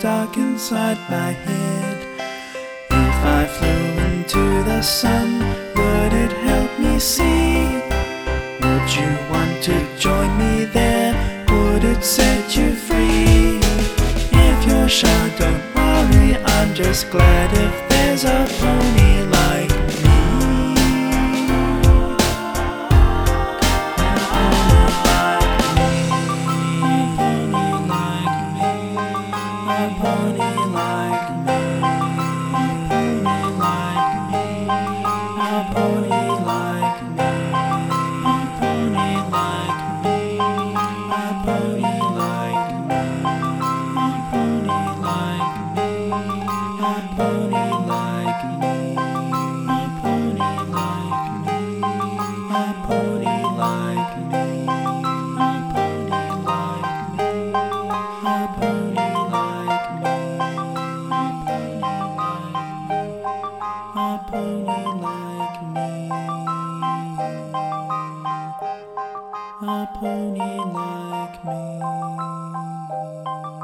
stuck inside my head. If I flew into the sun, would it help me see? Would you want to join me there? Would it set you free? If you're shy, don't worry, I'm just glad if there's a pony like me. A pony like me. A pony like me. A pony like me. A pony like me. A pony like me. A pony like me. A pony like me. A pony like me. A pony like me. A pony like me. A pony like me. A pony like me.